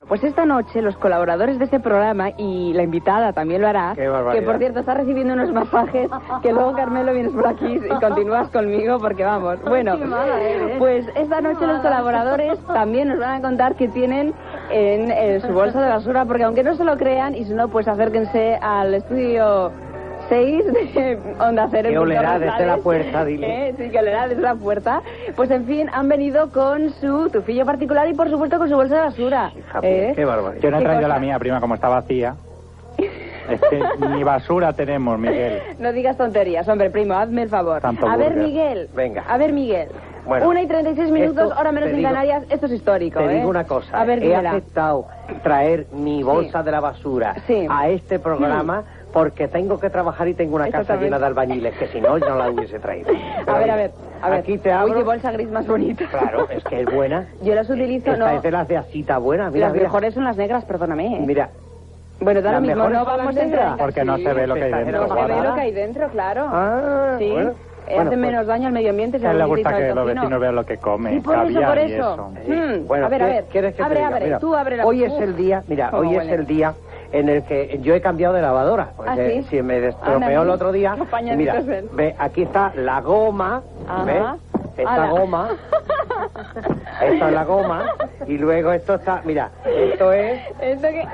Pues esta noche los colaboradores de este programa y la invitada también lo hará, que por cierto está recibiendo unos masajes, que luego Carmelo vienes por aquí y continúas conmigo porque vamos. Bueno, pues esta noche los colaboradores también nos van a contar qué tienen en su bolsa de basura, porque aunque no se lo crean, y si no, pues acérquense al estudio 6 de Onda Cero. Que olerá desde la puerta, dile. Sí, que olerá desde la puerta. Pues en fin, han venido con su tufillo particular y por supuesto con su bolsa de basura. Qué barbaridad. Yo no he traído la mía, prima, como está vacía. Es que ni basura tenemos, Miguel. No digas tonterías, hombre, primo, hazme el favor. A ver, Miguel. Venga. A ver, Miguel. Bueno, 1:36 minutos, ahora menos en Canarias. Esto es histórico, Te digo una cosa. A ver, he aceptado traer mi bolsa de la basura a este programa porque tengo que trabajar y tengo una casa llena de albañiles, que si no, yo no la hubiese traído. Pero a ver. Aquí te abro. Uy, qué bolsa gris más bonita. Claro, es que es buena. Yo las utilizo, Esta es de las de asita buena. Mira, las mejores son las negras, perdóname. Mira. Bueno, ahora mismo no vamos a entrar. Porque no se ve lo que hay dentro. No se ve lo que hay dentro, claro. Sí. Bueno. Hace menos daño al medio ambiente. A él le gusta que los vecinos vean lo que come. Sí, por eso. Bueno, a ver. ¿quieres que abre, mira, tú abre la... Hoy es el día, es el día en el que yo he cambiado de lavadora. Porque si me estropeó el otro día, mira, ve, aquí está la goma, ¿ves? Esta goma, esta es la goma, y luego esto está, mira, esto es... ¿Esto qué?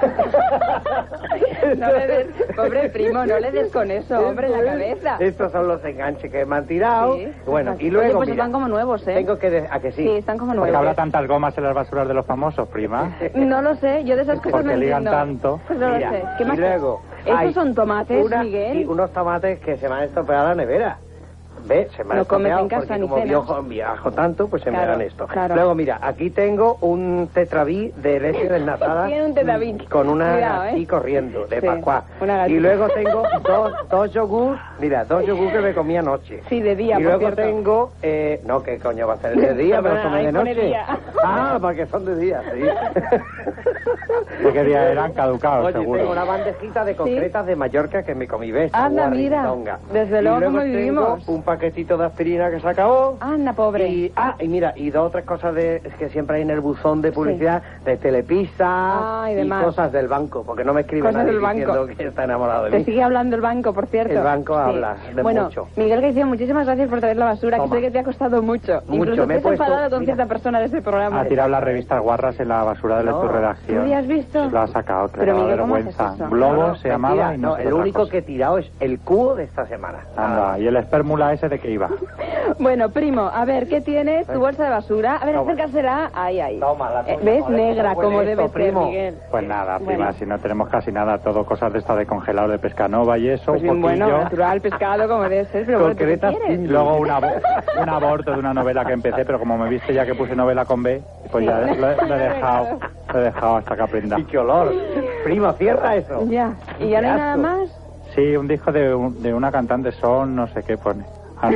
No le des, pobre primo, no le des con eso, hombre, en la cabeza. Estos son los enganches que me han tirado. Sí. Bueno, y luego, pues están como nuevos, ¿eh? Tengo que... ¿A que sí? Sí, están como nuevos. ¿Por qué habrá tantas gomas en las basuras de los famosos, prima? No lo sé, yo de esas cosas no entiendo. Porque ligan tanto. Pues no lo sé. ¿Qué más? Y luego... ¿Estos son tomates, Miguel? Sí, unos tomates que se me han estropeado a la nevera. ¿Ves? Se me han estropeado porque como viajo tanto, pues se me dan esto. Claro. Luego, mira, aquí tengo un tetraví de leche desnatada. Tiene un tetraví. Con una así corriendo, de Pascua. Y luego tengo dos yogur, mira, dos yogur que me comí anoche. Sí, de día, y luego tengo, no, ¿qué coño va a ser de día? Pero tomé de noche. Ah, porque son de día, sí. ¿De qué día eran? Caducados, Oye, seguro. tengo una bandejita de concretas de Mallorca que me comí, ¿ves? Anda, mira, desde luego como vivimos. Un paquetito de aspirina que se acabó. Anda, pobre. Y mira, y dos o tres cosas que siempre hay en el buzón de publicidad, de Telepizza y cosas del banco, porque no me escriben nadie diciendo que está enamorado de mí. Te sigue hablando el banco, por cierto. El banco habla de bueno, mucho. Miguel García, muchísimas gracias por traer la basura, que sé que te ha costado mucho. Incluso te has enfadado con cierta persona de ese programa. Ha tirado las revistas guarras en la basura de tu redacción. ¿Tú has visto? Lo ha sacado, pero Miguel, vergüenza. Globo se llamaba y no, el único que he tirado es el cubo de esta semana. Anda, ¿y el espermula ese de qué iba? Bueno, primo, a ver, ¿qué tienes? Tu bolsa de basura. A ver, acércasela. Ahí. Toma, la tuya. ¿Ves? Negra, como debe ser, Miguel. Pues nada, prima, si no tenemos casi nada, todo cosas de esta de congelado de pescanova y eso, pues un poquillo. Bueno, natural, pescado, como debe ser, pero bueno, ¿tú qué quieres? Luego un aborto de una novela que empecé, pero como me viste ya que puse novela con B, pues ya lo he dejado hasta que aprenda. ¡Y qué olor! Primo, cierra eso. Ya, ¿y ya no hay nada más? Sí, un disco de una cantante, Son, no sé qué pone.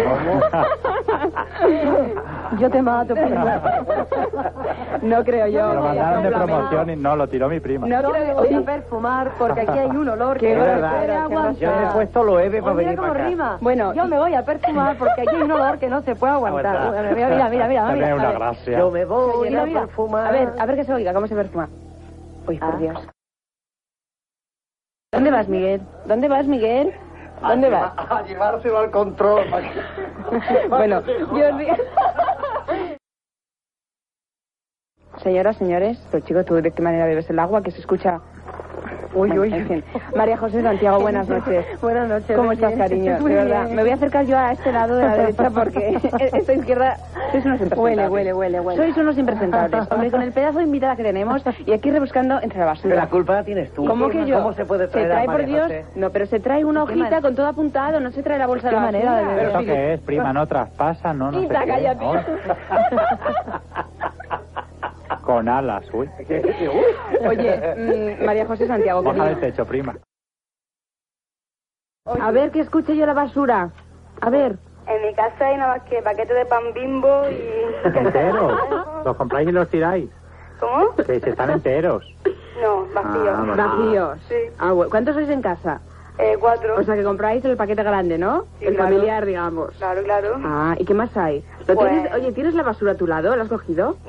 Yo te mato, prima. No creo yo. Lo mandaron de promoción y no, lo tiró mi prima. No creo que voy a perfumar porque aquí hay un olor que es verdad. Yo me he puesto lo Eve para venir para acá. Rima. Bueno, yo me voy a perfumar porque aquí hay un olor que no se puede aguantar. Mira. Una gracia. Yo me voy a perfumar. A ver que se oiga, ¿cómo se perfuma? Uy, por Dios. ¿Dónde vas, Miguel? ¿Dónde vas? A llevárselo al control. Bueno, yo... Señoras, señores, pero chico, ¿tú de qué manera bebes el agua que se escucha? Uy. En fin. María José Santiago, buenas noches. Buenas noches. ¿Cómo estás, cariño? Muy de verdad. bien. Me voy a acercar yo a este lado de la derecha porque esta izquierda sois unos impresentables. Huele. Sois unos impresentables. Hombre, con el pedazo de invitada que tenemos y aquí rebuscando entre la basura. Pero la culpa la tienes tú. ¿Cómo que yo? ¿Cómo se puede traer se trae, a María por Dios? José? No, pero se trae una hojita con todo apuntado, no se trae la bolsa de la basura. manera de beber. ¿Eso qué es, prima? ¿No traspasa? No sé Isa, qué. cállate. Con alas, uy. Oye, María José Santiago, Baja querida. del techo, prima. A ver, que escuche yo la basura. A ver. En mi casa hay nada más que paquete de pan Bimbo y... ¿Enteros? ¿Los compráis y los tiráis? ¿Cómo? Que si están enteros. No, vacío. Vacíos. Sí. Bueno. ¿Cuántos sois en casa? 4. O sea, que compráis el paquete grande, ¿no? Sí, el claro. familiar, digamos. Claro. Ah, ¿y qué más hay? Pues- ¿Tienes la basura a tu lado? ¿La has cogido?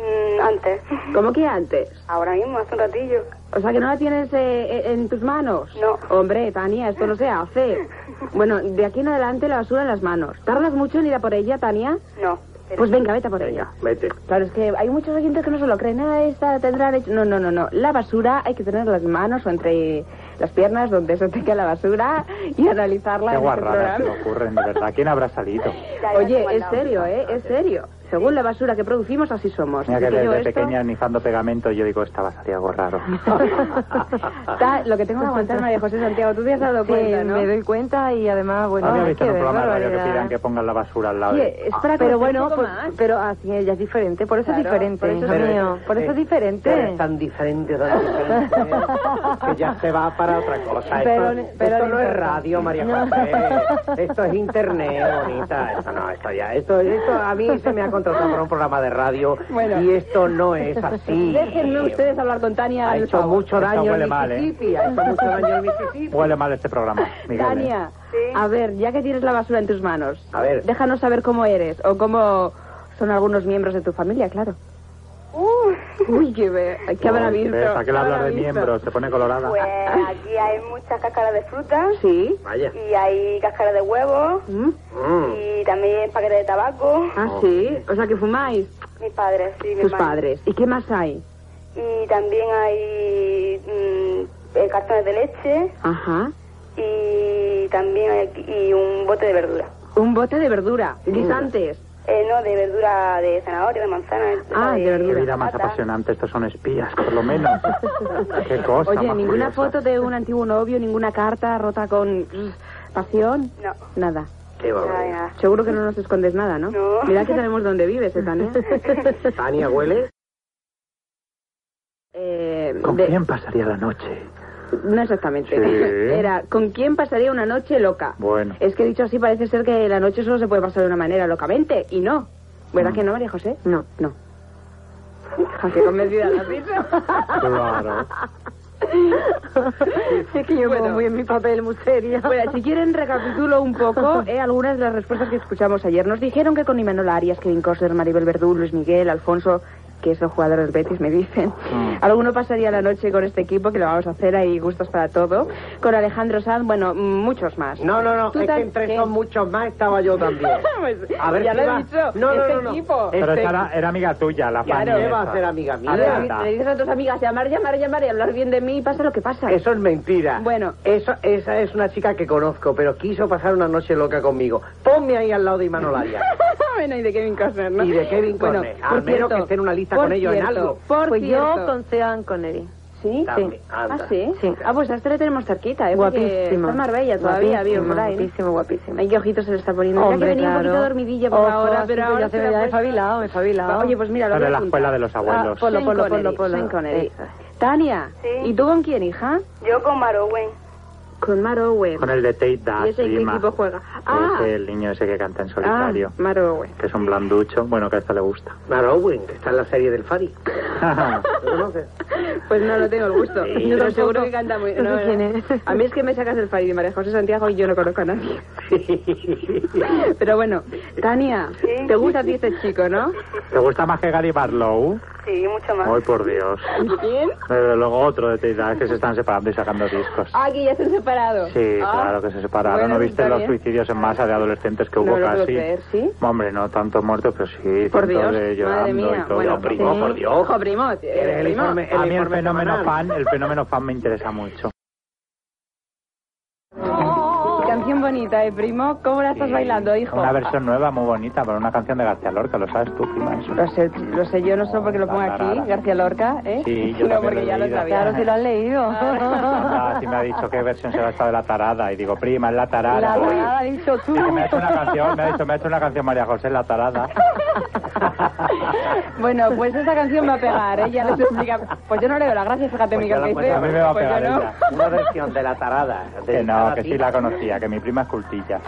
Antes. ¿Cómo que antes? Ahora mismo, hace un ratillo. O sea, que no la tienes en tus manos. No. Hombre, Tania, esto no se hace. Bueno, de aquí en adelante la basura en las manos. ¿Tardas mucho en ir a por ella, Tania? No. Pues venga, vete a por ella. Vete. Claro, es que hay muchos oyentes que no se lo creen. Esta tendrá... No. La basura hay que tener en las manos o entre las piernas donde se tenga la basura y analizarla. Qué en guarradas este se le ocurren, de verdad. ¿Quién habrá salido? Oye, es serio, es serio. Según la basura que producimos, así somos. Mira que Así desde esto... pequeña nifando pegamento yo digo, esta va a salir algo raro. Lo que tengo que aguantar, María José Santiago, tú te has dado cuenta, ¿no? Me doy cuenta y además, bueno... No había visto en un programa de radio que barbaridad. pidan que pongan la basura al lado. Oye, es para pero bueno, pero así ella es diferente, por eso Claro, es diferente, por eso hijo es mío, por eso es diferente. Pero es tan diferente, que ya se va para otra cosa. Pero esto no es importa. radio, María José. Esto es internet, bonita. Esto a mí se me ha contratado para un programa de radio y esto no es así. Déjenme ustedes hablar con Tania. Ha hecho mucho daño huele en mal, Mississippi, ha hecho mucho daño en Mississippi. Huele mal este programa, Miguel. Tania, Sí. a ver, ya que tienes la basura en tus manos, A ver. déjanos saber cómo eres o cómo son algunos miembros de tu familia, claro. Uy, qué habrá visto. ¿Para qué le hablas de visto? miembros? Se pone colorada. Pues aquí hay muchas cáscaras de fruta. Sí. Vaya. Y hay cáscaras de huevo. ¿Mm? Y también paquetes de tabaco. Ah, sí. O sea, que fumáis Mis padres, sí, mi tus hermano. padres. ¿Y qué más hay? Y también hay cartones de leche. Ajá. Y también hay y un bote de verdura. Un bote de verdura. Guisantes. No, de verdura de zanahoria, de manzana. Ah, de verdura. Qué vida más patata. apasionante. Estos son espías, por lo menos. Qué cosa Oye, más ninguna curiosa. foto de un antiguo novio, ninguna carta rota con pasión. No. Nada. Qué Nada, barbaridad. nada. Seguro que no nos escondes nada, ¿no? No. Mira que sabemos dónde vives, Tania. Tania, ¿huele? ¿Con quién pasaría la noche? No exactamente. Sí. Era, ¿con quién pasaría una noche loca? Bueno. Es que dicho así parece ser que la noche solo se puede pasar de una manera locamente, y no. ¿Verdad que no, María José? No. Qué convencida la pizza. Claro. Es que yo como muy en mi papel, muy seria. Bueno, si quieren recapitulo un poco algunas de las respuestas que escuchamos ayer. Nos dijeron que con Imanol Arias, Kevin Costner, Maribel Verdú, Luis Miguel, Alfonso, que es el jugador del Betis, me dicen. Alguno pasaría la noche con este equipo, que lo vamos a hacer, hay gustos para todo. Con Alejandro Sanz, bueno, muchos más. No, ¿Tú es que tan- entre qué? son muchos más, estaba yo también. Pues, A ver ya si lo he va. dicho, No. equipo. Pero Este- esa era amiga tuya, la Claro. Fanny ¿Qué va a esa. ser amiga mía? Anda. Le dices a tus amigas llamar y hablar bien de mí y pasa lo que pasa. Eso es mentira. Bueno. Esa es una chica que conozco, pero quiso pasar una noche loca conmigo. Ponme ahí al lado de Imanol Arias. Bueno, y de Kevin Costner, ¿no? Y de Kevin Bueno, Costner. por Al menos cierto, que esté en una lista por con ellos en cierto, algo. Por Pues cierto. yo con Sean Connery. ¿Sí? También, anda. ¿Ah, sí? Sí. Ah, pues a este le tenemos cerquita, ¿eh? Porque Guapísimo. está en Marbella todavía, vivo por ahí. Guapísimo, guapísimo. Ay, qué ojitos se le está poniendo. Hombre, ya que venía claro. un poquito dormidilla por Ojo, ahora, sí, pero ahora ya se me he fabilado. Oye, pues mira, lo Pero voy de a la apuntar. escuela de los abuelos. Ponlo. Sean Connery. Eso. Tania, Sí. ¿y tú con quién, hija? Yo con Marowen. Con Mar Owen. Con el de Tate Dash, ¿Y ese en qué Lima. equipo juega? Es el niño ese que canta en solitario. Mar Owen. Que es un blanducho. Bueno, que a esta le gusta. Mara Owen, que está en la serie del Fari. ¿Lo conoces? Pues no, no tengo el gusto. Sí, Yo yo pero tampoco. seguro que canta muy... No sé quién es. A mí es que me sacas del Farid de María José Santiago y yo no conozco a nadie. Pero bueno, Tania, Sí. ¿te gusta a ti este chico, no? ¿Te gusta más que Gary Barlow? Sí, mucho más. Ay, por Dios. ¿Quién? Desde luego otro de Tate Dash, que se están separando y sacando discos. Ah, que ya se han separado. Sí, Ah, claro que se separaron. bueno, ¿No viste está los bien. suicidios en masa de adolescentes que hubo No lo puedo casi? creer, ¿sí? Hombre, no tantos muertos, pero sí. Por cientos Dios, de madre llorando mía. y todo. Bueno, No, primo, sí. por Dios. Ojo, primo. El primo. informe- A mí el informe fenómeno fan me interesa mucho. Canción bonita, primo? ¿Cómo la estás bailando, hijo? Una versión nueva muy bonita, pero una canción de García Lorca, ¿lo sabes tú, prima? Eso. Lo sé yo, no solo porque lo pongo aquí, García Lorca, ¿eh? Sí, yo no, también porque lo he ya lo leído. sabía. Claro, si lo has leído. Ah, sí me ha dicho qué versión será esta de La Tarada. Y digo, prima, es La Tarada. La tarada, has dicho tú. Sí, que me ha hecho una canción, me ha hecho una canción María José, La Tarada. Bueno, pues esta canción va a pegar, ¿eh? Ya les explica. Pues yo no le doy las gracias, fíjate, Pues Miguel, ya la que puedes- hice. a mí me va a Pues yo pegar no. ella. Una versión de la tarada. Que no, que sí la conocía, que mi prima es cultilla.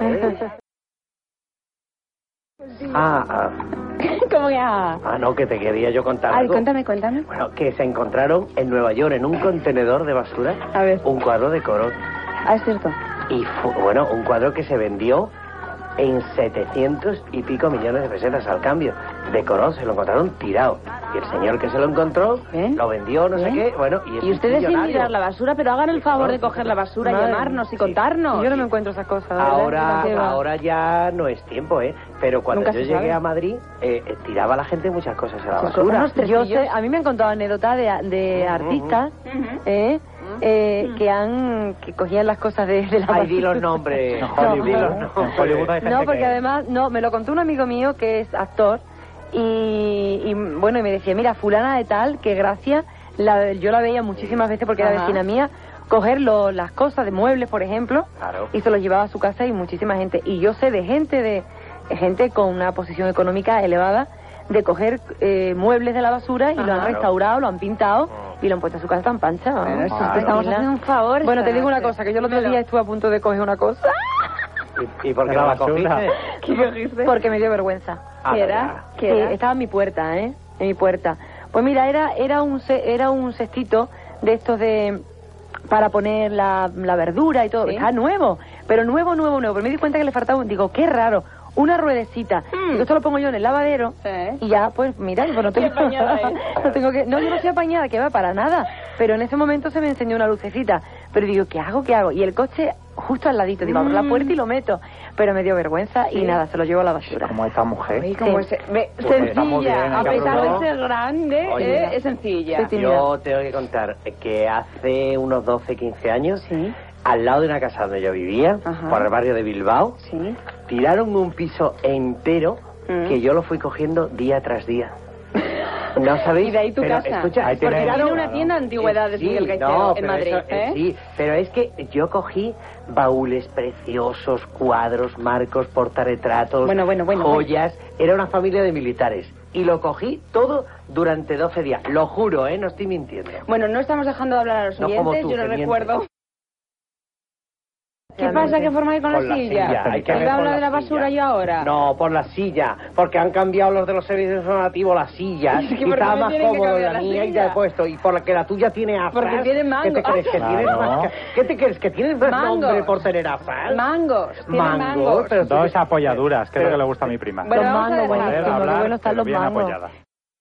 ¿Cómo que? No, que te quería yo contar Ay, algo. cuéntame. Bueno, que se encontraron en Nueva York, en un contenedor de basura, A ver. un cuadro de Corot. Ah, es cierto. Y bueno, un cuadro que se vendió en 700 y pico millones de pesetas al cambio. de Corón, se lo encontraron tirado. Y el señor que se lo encontró, lo vendió, no sé qué, bueno, y ustedes sin tirar la basura, pero hagan el favor de coger la basura, llamarnos y contarnos. Yo no me encuentro esas cosas. Ahora ya no es tiempo, pero cuando yo llegué a Madrid, tiraba la gente muchas cosas a la basura. Yo sé, a mí me han contado anécdotas de artistas, que cogían las cosas de la basura. Ay, di los nombres. No, porque además, me lo contó un amigo mío que es actor, y bueno, y me decía, mira, fulana de tal, que gracias, yo la veía muchísimas veces porque era vecina mía, coger las cosas de muebles, por ejemplo, y se los llevaba a su casa, y muchísima gente. Y yo sé de gente con una posición económica elevada, de coger muebles de la basura y lo han restaurado, lo han pintado y lo han puesto a su casa tan pancha. Estamos haciendo un favor. Bueno, te digo una cosa, que yo el otro día estuve a punto de coger una cosa. ¿Y por qué la cogiste? ¿Qué cogiste? Porque me dio vergüenza. ¿Qué era? Sí, estaba en mi puerta, en mi puerta. Pues mira, era un cestito de estos para poner la verdura y todo. ¿Sí? Está nuevo, pero nuevo. Pero me di cuenta que le faltaba, digo, qué raro, una ruedecita. Digo, esto lo pongo yo en el lavadero y ya, pues mira, pues no tengo, yo no soy apañada, que va para nada. Pero en ese momento se me encendió una lucecita. Pero digo, ¿qué hago? Y el coche justo al ladito, digo, abro la puerta y lo meto. Pero me dio vergüenza y nada, se lo llevo a la basura. Como esta mujer. Sencilla, a pesar de ser grande, es sencilla. Yo tengo que contar que hace unos 12, 15 años, al lado de una casa donde yo vivía, por el barrio de Bilbao, tiraron un piso entero que yo lo fui cogiendo día tras día. ¿No sabéis? Y de ahí tu casa. Escucha, porque tiene una tienda de antigüedades, Miguel Gaitero, en Madrid. Sí, pero es que yo cogí baúles preciosos, cuadros, marcos, portarretratos, joyas. Era una familia de militares. Y lo cogí todo durante 12 días. Lo juro, no estoy mintiendo. Bueno, no estamos dejando de hablar a los oyentes, yo no recuerdo. ¿Qué pasa? ¿Qué forma hay con la silla? Hay que hablar de la basura yo ahora. No, por la silla, porque han cambiado los de los servicios informativos las sillas y está más cómodo la mía y ya he puesto, y por la que la tuya tiene afras. Porque tiene mangos. ¿Qué te crees que tienes más? ¿Qué te crees que tienes más nombre por tener afras? Mangos. Pero dos apoyaduras, que es lo que le gusta a mi prima. Los mangos, bueno, están los mangos. Apoyada.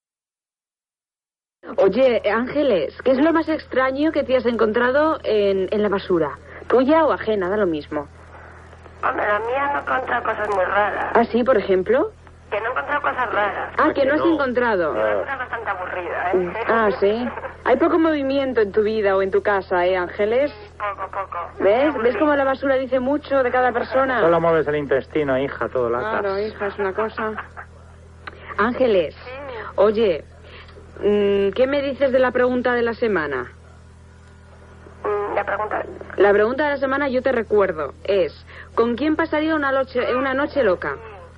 Oye, Ángeles, ¿qué es lo más extraño que te has encontrado en la basura? ¿Tuya o ajena? Da lo mismo. Hombre, la mía no he encontrado cosas muy raras. ¿Ah, sí, por ejemplo? Que no he encontrado cosas raras. Ah, que no has encontrado. Es bastante aburrida, Ah, sí. Hay poco movimiento en tu vida o en tu casa, Ángeles? Poco. ¿Ves cómo la basura dice mucho de cada persona? Solo mueves el intestino, hija, todo latas. Claro, hija, es una cosa. Ángeles, oye, ¿qué me dices de la pregunta de la semana? La pregunta de la semana, yo te recuerdo, es ¿con quién pasaría una noche loca?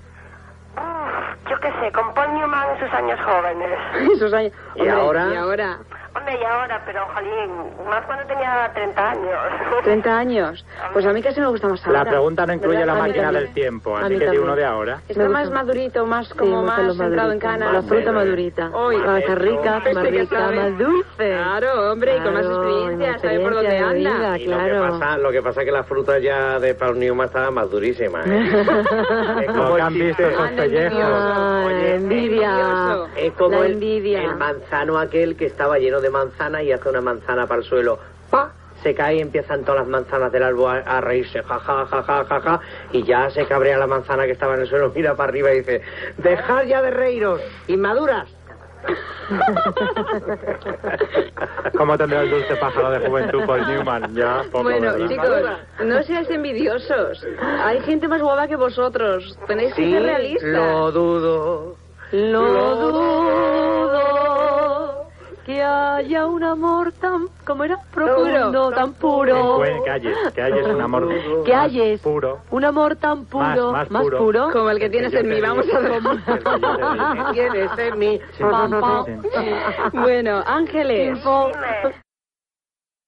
Yo qué sé, con Paul Newman en sus años jóvenes. Esos años. ¿Y ahora? Hombre, y ahora, pero jolín, más cuando tenía 30 años. 30 años. Pues a mí casi me gusta más ahora. La pregunta no incluye la máquina del tiempo, así que di uno de ahora. Está más madurito, más centrado en canas. La fruta madurita. Está rica, más rica, más dulce. Claro, hombre, y con más experiencia, sabe por dónde anda. Lo que pasa es que la fruta ya de Paul Newman estaba más durísima, Como que han visto esos pellejos. Envidia. Es como envidia. El manzano aquel que estaba lleno de manzana y hace una manzana para el suelo. ¡Pa! Se cae y empiezan todas las manzanas del árbol a reírse. Ja, ja, ja, ja, ja, ja. Y ya se cabrea la manzana que estaba en el suelo, mira para arriba y dice: ¡dejad ya de reíros, inmaduras! ¿Cómo tendrá el dulce pájaro de juventud Paul Newman? Ya, poco, bueno, ¿verdad? chicos, no seáis envidiosos. Hay gente más guapa que vosotros. Tenéis que ser realistas. Lo dudo. Que haya un amor tan... ¿Cómo era? Profundo, tan puro. Que hayes un amor que hayes puro. Un amor tan puro. Más puro. Como el que tienes en mí. Vamos a ver. Tienes en mí. Bueno, Ángeles.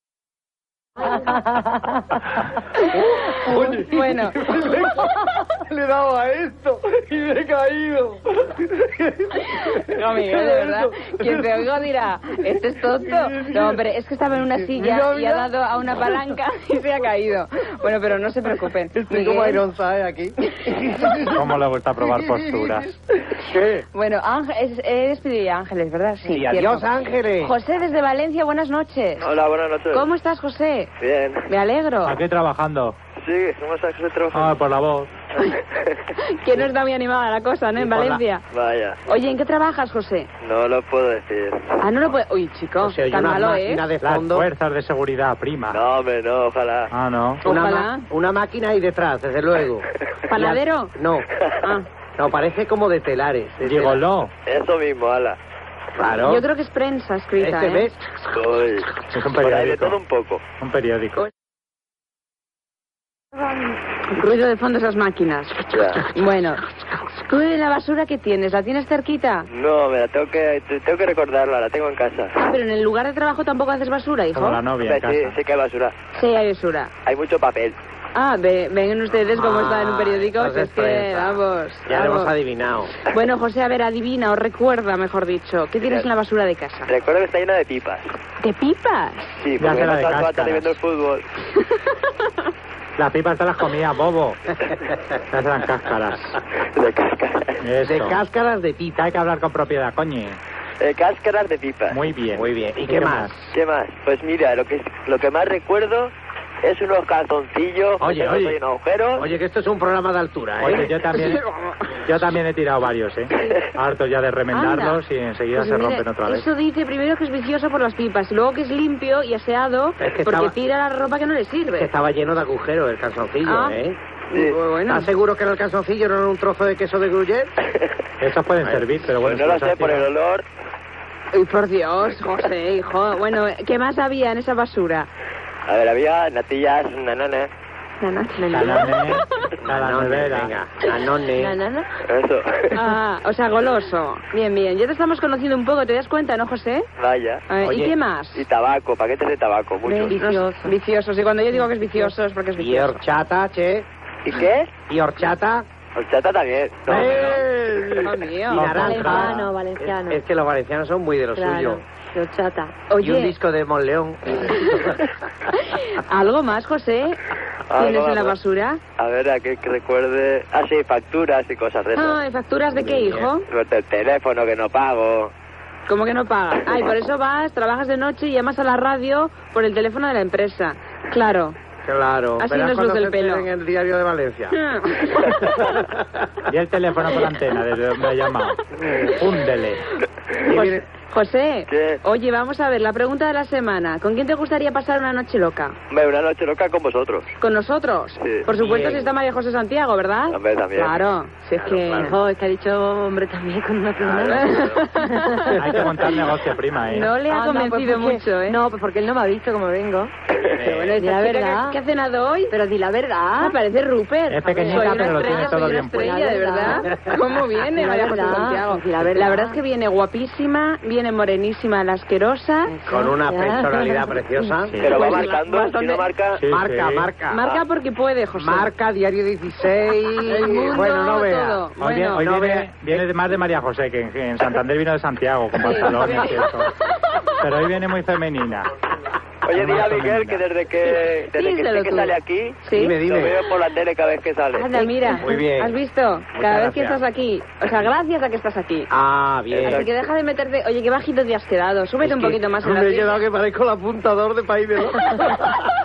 Bueno. le he dado a esto y me he caído. No, Miguel, de verdad, quien te oiga dirá, este es tonto. No, hombre, es que estaba en una silla y ha dado a una palanca y se ha caído. Bueno, pero no se preocupen. Estoy como Iron Sae aquí. ¿Cómo le gusta probar posturas? ¿Qué? Bueno, he despedido a Ángeles, ¿verdad? Sí, adiós, Ángeles. José, desde Valencia, buenas noches. Hola, buenas noches. ¿Cómo estás, José? Bien. Me alegro. Aquí trabajando. Sí, ¿cómo estás trabajando? Ah, por la voz. Que no está muy animada la cosa, ¿no? En Valencia. Vaya. Oye, ¿en qué trabajas, José? No lo puedo decir. Ah, no lo puedes... Uy, chico, tan malo, ¿eh? De Las fondo. fuerzas de seguridad, prima. No, hombre, no, ojalá. Ah, no. Ojalá. Una máquina ahí detrás, desde luego. ¿Panadero? No. Ah. No, parece como de telares. Dígolo. Eso mismo, ala. Claro. Yo creo que es prensa escrita, ¿eh? ¿Ves? Uy. Es un Por ahí de periódico. todo un poco. Un periódico. Ruido de fondo esas máquinas. Ya. Bueno, ¿tú en la basura qué tienes? ¿La tienes cerquita? No, me la tengo que recordarla, la tengo en casa. Ah, pero en el lugar de trabajo tampoco haces basura, hijo. Como la novia en casa. Sí, sí que hay basura. Sí, hay basura. Hay mucho papel. Ah, ven ustedes cómo está en un periódico, entonces es que, prensa. vamos. Ya lo hemos vamos. adivinado. Bueno, José, a ver, adivina o recuerda, mejor dicho, ¿qué tienes en la basura de casa? Recuerdo que está llena de pipas. ¿De pipas? Sí, Ya porque será no de estás cáscaras. viendo el fútbol. Las pipas te las comía, bobo. Esas eran cáscaras. De cáscaras. Eso. De cáscaras de pita. Hay que hablar con propiedad, coño. Cáscaras de pipas. Muy bien. Muy bien. ¿Y qué más? ¿Qué más? Pues mira, lo que más recuerdo es unos calzoncillos. Oye, que oye. hay un agujero. Oye, que esto es un programa de altura, ¿eh? Oye, yo también he tirado varios, ¿eh? Harto ya de remendarlos y enseguida Pues se mira, rompen otra vez. Eso dice primero que es vicioso por las pipas, y luego que es limpio y aseado Es que porque estaba- tira la ropa que no le Que sirve. estaba lleno de agujeros el calzoncillo, Ah. ¿eh? Sí. Bueno, ¿Estás seguro que era el calzoncillo, no era un trozo de queso de gruyère? Estos pueden servir, pero bueno. Pues no lo si los sé por el has olor. Uy, por Dios, José, hijo. Bueno, ¿qué más había en esa basura? A ver, había natillas, nananas. tirado, la nevera. Venga, Danone. ¿Nanana? Eso. Ah, o sea, goloso. Bien, bien. Ya te estamos conociendo un poco, ¿te das cuenta, no, José? Vaya. ¿Y Oye, qué más? Y tabaco, paquetes de tabaco, muchos. Viciosos. Viciosos. Y cuando yo digo que es vicioso es porque es Y vicioso. horchata, che. ¿Y qué? Y horchata. Horchata también. No, Hijo mío. Y naranja. Valenciano. Es que los valencianos son muy de lo suyo. De horchata. Y un Oye, disco de Monleón. ¿algo más, José? ¿Tienes en la basura? A ver, a que recuerde. Ah, sí, facturas y cosas de eso. Ah, ¿facturas de qué, hijo? Los del teléfono que no pago. ¿Cómo que no pagas? Ay, por eso vas, trabajas de noche y llamas a la radio por el teléfono de la empresa. Claro. Claro. Así Verás nos cuando luce el se enteren pelo. en el diario de Valencia. Y el teléfono por la antena, desde donde ha llamado. Húndele. Y viene- José, ¿Qué? oye, vamos a ver, la pregunta de la semana. ¿Con quién te gustaría pasar una noche loca? Hombre, una noche loca con vosotros. ¿Con nosotros? Sí. Por supuesto, Bien. si está María José Santiago, ¿verdad? Hombre, también. Claro, si es que... claro. Hijo, es que ha dicho hombre también con una prima. Hay que montar negocio, prima, ¿eh? No le ha convencido mucho, ¿eh? No, pues porque él no me ha visto como vengo. Pero bueno, Di la esta chica verdad. que ha cenado hoy... Pero di la verdad. parece Rupert. Es pequeñita, Soy una pero lo estrella, tiene todo soy una bien puesto. estrella, de verdad. ¿Cómo viene La María José verdad, Santiago? la verdad. Es que viene guapísima, viene morenísima, la asquerosa. Con una Ya. personalidad preciosa. Sí. Pero va Pues marcando, bastante- si no marca... Sí, Marca, sí. marca. Marca porque puede, José. Marca, Diario 16. El mundo, bueno, no vea. todo. Hoy, Bueno, hoy no viene más de María José, que en Santander vino de Santiago, con pantalones y eso. Pero hoy viene muy femenina. Oye, Muy dile a Miguel femenina. que desde que Díselo sé que tú. sale aquí, Sí. Dime, lo dime. veo por la tele cada vez que sale. Anda, mira. Muy bien. ¿Has visto? Cada vez que gracias. estás aquí. O sea, gracias a que estás aquí. Ah, bien. Así que deja de meterte... Oye, qué bajito te has quedado. Súbete un poquito más en la Me he silla. quedado que parezco el apuntador de País de Los.